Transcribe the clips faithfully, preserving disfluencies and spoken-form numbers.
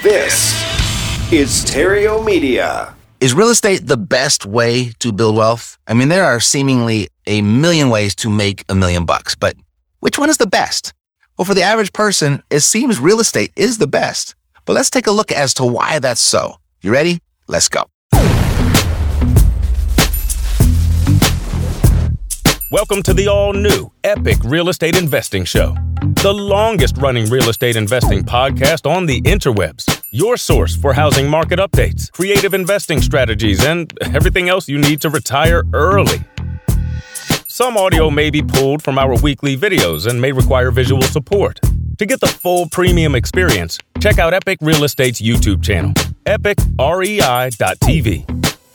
This is Stereo Media. Is real estate the best way to build wealth? I mean, there are seemingly a million ways to make a million bucks, but which one is the best? Well, for the average person, it seems real estate is the best. But let's take a look as to why that's so. You ready? Let's go. Welcome to the all-new Epic Real Estate Investing Show, the longest-running real estate investing podcast on the interwebs, your source for housing market updates, creative investing strategies, and everything else you need to retire early. Some audio may be pulled from our weekly videos and may require visual support. To get the full premium experience, check out Epic Real Estate's YouTube channel, epic rei dot t v.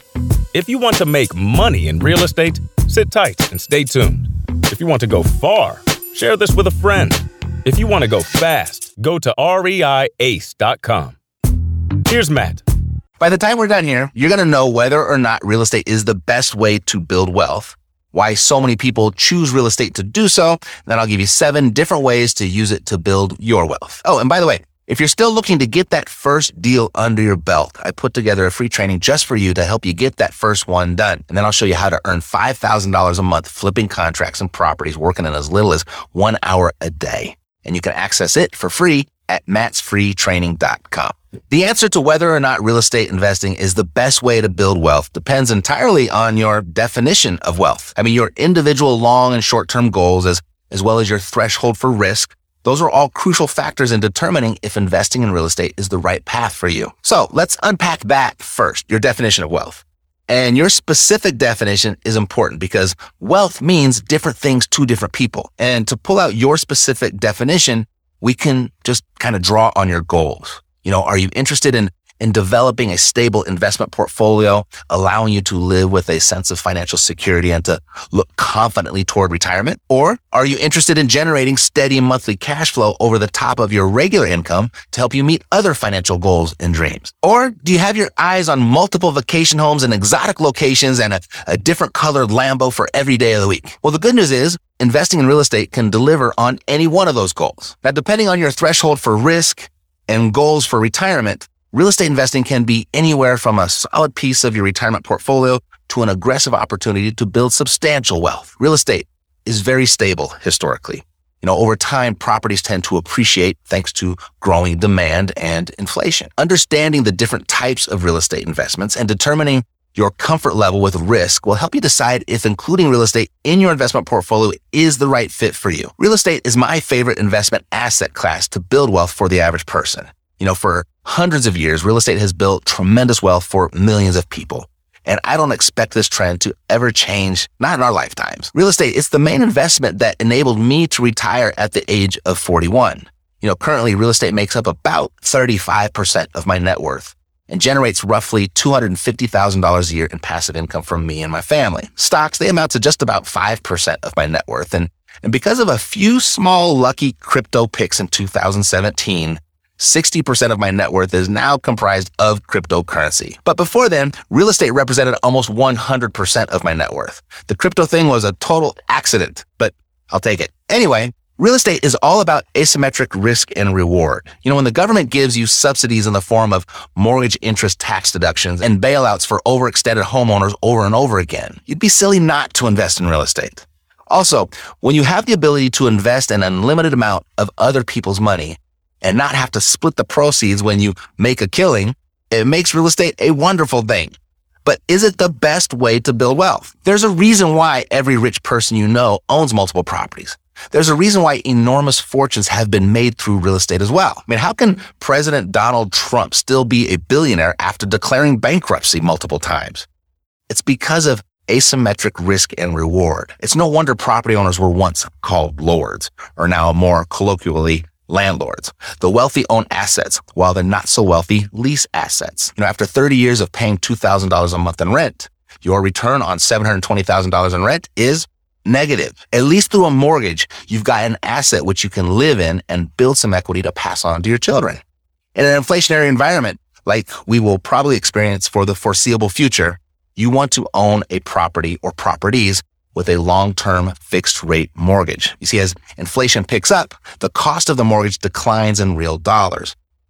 If you want to make money in real estate, sit tight and stay tuned. If you want to go far, share this with a friend. If you want to go fast, go to rei ace dot com. Here's Matt. By the time we're done here, you're going to know whether or not real estate is the best way to build wealth, why so many people choose real estate to do so, then I'll give you seven different ways to use it to build your wealth. Oh, and by the way, if you're still looking to get that first deal under your belt, I put together a free training just for you to help you get that first one done. And then I'll show you how to earn five thousand dollars a month flipping contracts and properties working in as little as one hour a day. And you can access it for free at mats free training dot com. The answer to whether or not real estate investing is the best way to build wealth depends entirely on your definition of wealth. I mean, your individual long and short-term goals as, as well as your threshold for risk. Those are all crucial factors in determining if investing in real estate is the right path for you. So let's unpack that first, your definition of wealth. And your specific definition is important because wealth means different things to different people. And to pull out your specific definition, we can just kind of draw on your goals. You know, are you interested in in developing a stable investment portfolio, allowing you to live with a sense of financial security and to look confidently toward retirement? Or are you interested in generating steady monthly cash flow over the top of your regular income to help you meet other financial goals and dreams? Or do you have your eyes on multiple vacation homes in exotic locations and a, a different colored Lambo for every day of the week? Well, the good news is investing in real estate can deliver on any one of those goals. Now, depending on your threshold for risk and goals for retirement, real estate investing can be anywhere from a solid piece of your retirement portfolio to an aggressive opportunity to build substantial wealth. Real estate is very stable historically. You know, over time, properties tend to appreciate thanks to growing demand and inflation. Understanding the different types of real estate investments and determining your comfort level with risk will help you decide if including real estate in your investment portfolio is the right fit for you. Real estate is my favorite investment asset class to build wealth for the average person. You know, for hundreds of years, real estate has built tremendous wealth for millions of people. And I don't expect this trend to ever change, not in our lifetimes. Real estate is the main investment that enabled me to retire at the age of forty-one. You know, currently real estate makes up about thirty-five percent of my net worth and generates roughly two hundred fifty thousand dollars a year in passive income from me and my family. Stocks, they amount to just about five percent of my net worth. And, and because of a few small lucky crypto picks in two thousand seventeen, sixty percent of my net worth is now comprised of cryptocurrency. But before then, real estate represented almost one hundred percent of my net worth. The crypto thing was a total accident, but I'll take it. Anyway, real estate is all about asymmetric risk and reward. You know, when the government gives you subsidies in the form of mortgage interest tax deductions and bailouts for overextended homeowners over and over again, you'd be silly not to invest in real estate. Also, when you have the ability to invest an unlimited amount of other people's money and not have to split the proceeds when you make a killing, it makes real estate a wonderful thing. But is it the best way to build wealth? There's a reason why every rich person you know owns multiple properties. There's a reason why enormous fortunes have been made through real estate as well. I mean, how can President Donald Trump still be a billionaire after declaring bankruptcy multiple times? It's because of asymmetric risk and reward. It's no wonder property owners were once called lords, or now more colloquially, landlords. The wealthy own assets, while the not so wealthy lease assets. You know, after thirty years of paying two thousand dollars a month in rent, your return on seven hundred twenty thousand dollars in rent is negative. At least through a mortgage, you've got an asset which you can live in and build some equity to pass on to your children. In an inflationary environment, like we will probably experience for the foreseeable future, you want to own a property or properties with a long-term fixed rate mortgage. You see, as inflation picks up, the cost of the mortgage declines in real dollars.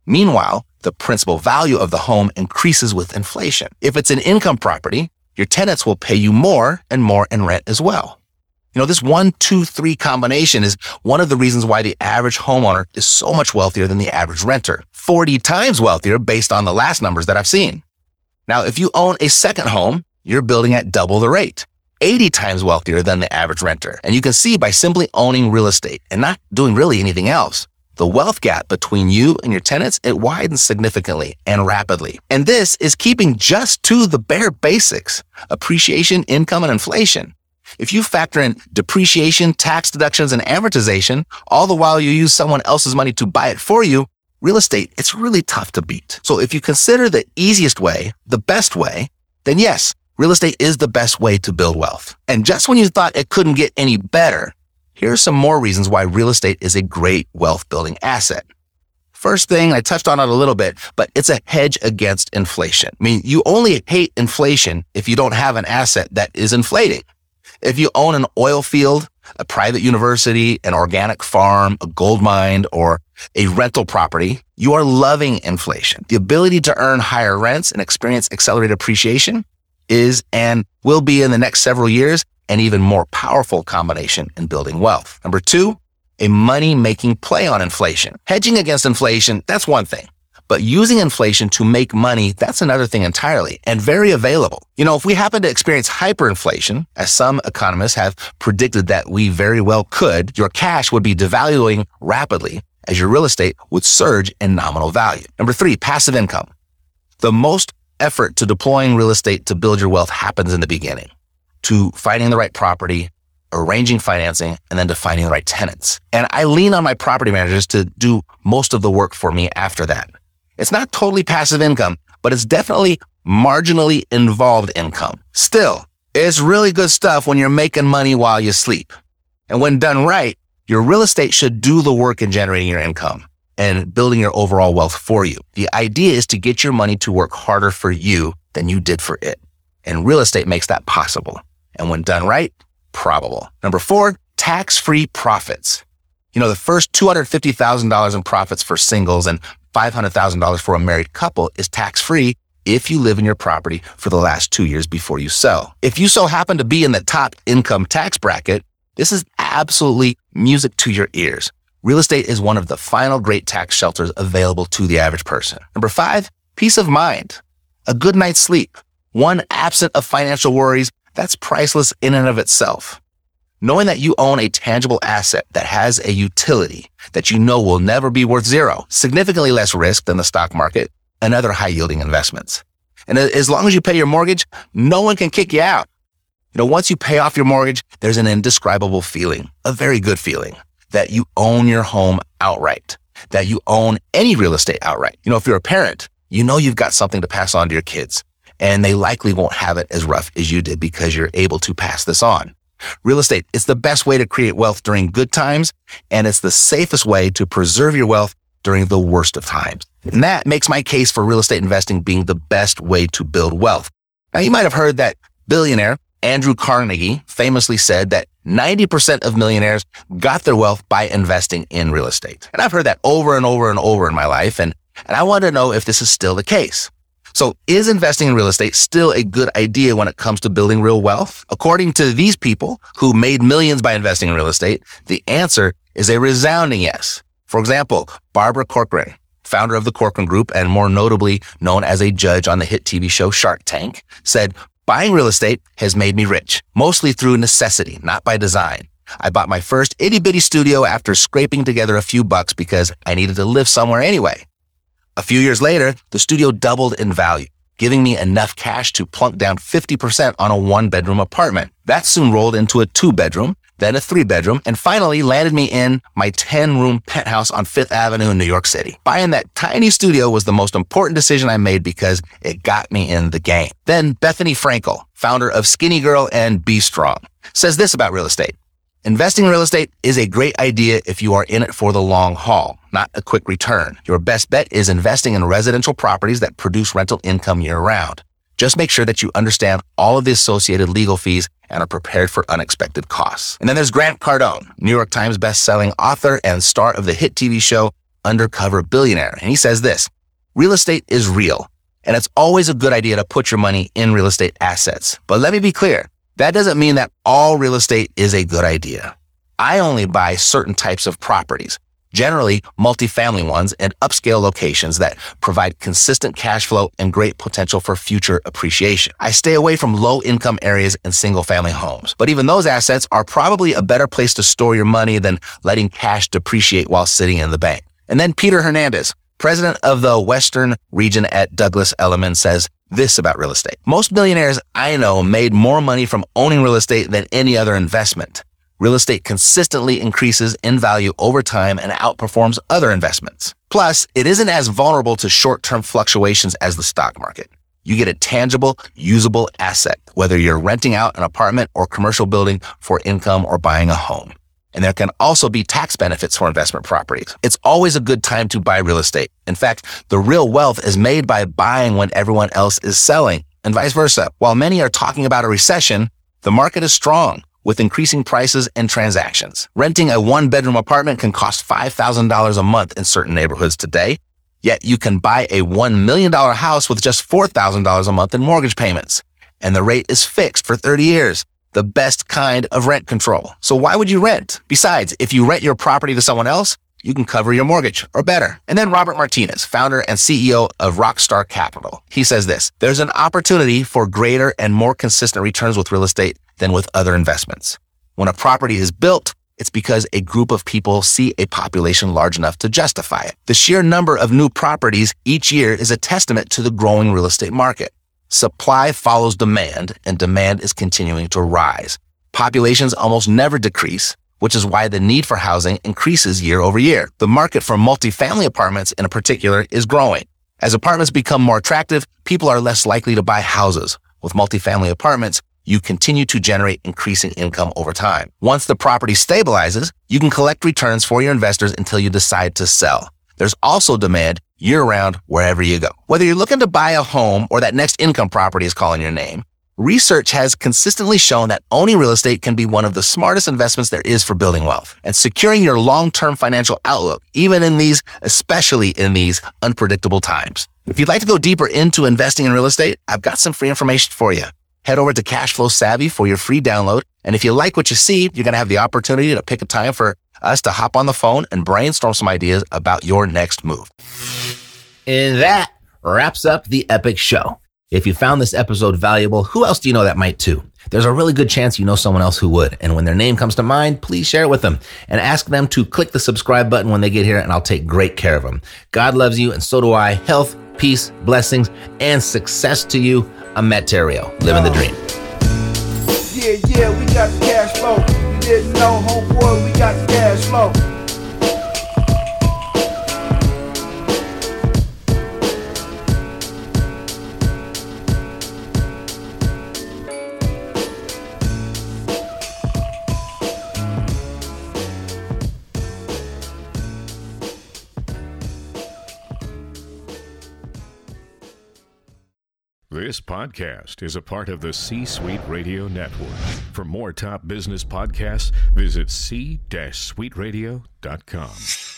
Meanwhile, the principal value of the home increases with inflation. If it's an income property, your tenants will pay you more and more in rent as well. You know, this one, two, three combination is one of the reasons why the average homeowner is so much wealthier than the average renter, forty times wealthier based on the last numbers that I've seen. Now, if you own a second home, you're building at double the rate, eighty times wealthier than the average renter. And you can see by simply owning real estate and not doing really anything else, the wealth gap between you and your tenants, it widens significantly and rapidly. And this is keeping just to the bare basics: appreciation, income, and inflation. If you factor in depreciation, tax deductions, and amortization, all the while you use someone else's money to buy it for you, real estate, it's really tough to beat. So if you consider the easiest way, the best way, then yes, real estate is the best way to build wealth. And just when you thought it couldn't get any better, here are some more reasons why real estate is a great wealth building asset. First thing, I touched on it a little bit, but it's a hedge against inflation. I mean, you only hate inflation if you don't have an asset that is inflating. If you own an oil field, a private university, an organic farm, a gold mine, or a rental property, you are loving inflation. The ability to earn higher rents and experience accelerated appreciation is and will be in the next several years an even more powerful combination in building wealth. Number two, a money-making play on inflation. Hedging against inflation, that's one thing. But using inflation to make money, that's another thing entirely, and very available. You know, if we happen to experience hyperinflation, as some economists have predicted that we very well could, your cash would be devaluing rapidly as your real estate would surge in nominal value. Number three, passive income. The most effort to deploying real estate to build your wealth happens in the beginning, to finding the right property, arranging financing, and then to finding the right tenants. And I lean on my property managers to do most of the work for me after that. It's not totally passive income, but it's definitely marginally involved income. Still, it's really good stuff when you're making money while you sleep. And when done right, your real estate should do the work in generating your income and building your overall wealth for you. The idea is to get your money to work harder for you than you did for it. And real estate makes that possible. And when done right, probable. Number four, tax-free profits. You know, the first two hundred fifty thousand dollars in profits for singles and five hundred thousand dollars for a married couple is tax-free if you live in your property for the last two years before you sell. If you so happen to be in the top income tax bracket, this is absolutely music to your ears. Real estate is one of the final great tax shelters available to the average person. Number five, peace of mind. A good night's sleep, one absent of financial worries, that's priceless in and of itself. Knowing that you own a tangible asset that has a utility that you know will never be worth zero, significantly less risk than the stock market and other high-yielding investments. And as long as you pay your mortgage, no one can kick you out. You know, once you pay off your mortgage, there's an indescribable feeling, a very good feeling, that you own your home outright, that you own any real estate outright. You know, if you're a parent, you know you've got something to pass on to your kids, and they likely won't have it as rough as you did because you're able to pass this on. Real estate, it's the best way to create wealth during good times, and it's the safest way to preserve your wealth during the worst of times. And that makes my case for real estate investing being the best way to build wealth. Now, you might have heard that billionaire Andrew Carnegie famously said that ninety percent of millionaires got their wealth by investing in real estate. And I've heard that over and over and over in my life, and, and I want to know if this is still the case. So is investing in real estate still a good idea when it comes to building real wealth? According to these people who made millions by investing in real estate, the answer is a resounding yes. For example, Barbara Corcoran, founder of the Corcoran Group and more notably known as a judge on the hit T V show Shark Tank, said, "Buying real estate has made me rich, mostly through necessity, not by design. I bought my first itty-bitty studio after scraping together a few bucks because I needed to live somewhere anyway. A few years later, the studio doubled in value, giving me enough cash to plunk down fifty percent on a one-bedroom apartment. That soon rolled into a two-bedroom, then a three-bedroom, and finally landed me in my ten-room penthouse on Fifth Avenue in New York City. Buying that tiny studio was the most important decision I made because it got me in the game." Then Bethany Frankel, founder of Skinny Girl and Be Strong, says this about real estate. "Investing in real estate is a great idea if you are in it for the long haul, not a quick return. Your best bet is investing in residential properties that produce rental income year-round. Just make sure that you understand all of the associated legal fees and are prepared for unexpected costs." And then there's Grant Cardone, New York Times best-selling author and star of the hit T V show undercover billionaire. And he says this: real estate is real, and it's always a good idea to put your money in real estate assets. But let me be clear, that doesn't mean that all real estate is a good idea. I only buy certain types of properties, generally multifamily ones and upscale locations that provide consistent cash flow and great potential for future appreciation. I stay away from low-income areas and single-family homes. But even those assets are probably a better place to store your money than letting cash depreciate while sitting in the bank. And then Peter Hernandez, president of the Western region at Douglas Elliman, says this about real estate: most millionaires I know made more money from owning real estate than any other investment. Real estate consistently increases in value over time and outperforms other investments. Plus, it isn't as vulnerable to short-term fluctuations as the stock market. You get a tangible, usable asset, whether you're renting out an apartment or commercial building for income or buying a home. And there can also be tax benefits for investment properties. It's always a good time to buy real estate. In fact, the real wealth is made by buying when everyone else is selling, and vice versa. While many are talking about a recession, the market is strong, with increasing prices and transactions. Renting a one-bedroom apartment can cost five thousand dollars a month in certain neighborhoods today, yet you can buy a one million dollars house with just four thousand dollars a month in mortgage payments, and the rate is fixed for thirty years. The best kind of rent control. So why would you rent? Besides, if you rent your property to someone else, you can cover your mortgage, or better. And then Robert Martinez, founder and C E O of Rockstar Capital. He says this: there's an opportunity for greater and more consistent returns with real estate than with other investments. When a property is built, it's because a group of people see a population large enough to justify it. The sheer number of new properties each year is a testament to the growing real estate market. Supply follows demand, and demand is continuing to rise. Populations almost never decrease, which is why the need for housing increases year over year. The market for multifamily apartments in particular is growing. As apartments become more attractive, people are less likely to buy houses. With multifamily apartments, you continue to generate increasing income over time. Once the property stabilizes, you can collect returns for your investors until you decide to sell. There's also demand year-round wherever you go. Whether you're looking to buy a home or that next income property is calling your name, research has consistently shown that owning real estate can be one of the smartest investments there is for building wealth and securing your long-term financial outlook, even in these, especially in these unpredictable times. If you'd like to go deeper into investing in real estate, I've got some free information for you. Head over to Cashflow Savvy for your free download. And if you like what you see, you're going to have the opportunity to pick a time for us to hop on the phone and brainstorm some ideas about your next move. And that wraps up the Epic Show. If you found this episode valuable, who else do you know that might too? There's a really good chance you know someone else who would. And when their name comes to mind, please share it with them and ask them to click the subscribe button when they get here, and I'll take great care of them. God loves you, and so do I. Health, peace, blessings, and success to you. I'm Matt Theriault, living the dream. Yeah, yeah, we got the cash flow. You didn't know, homeboy, we got the cash flow. This podcast is a part of the C-Suite Radio Network. For more top business podcasts, visit c suite radio dot com.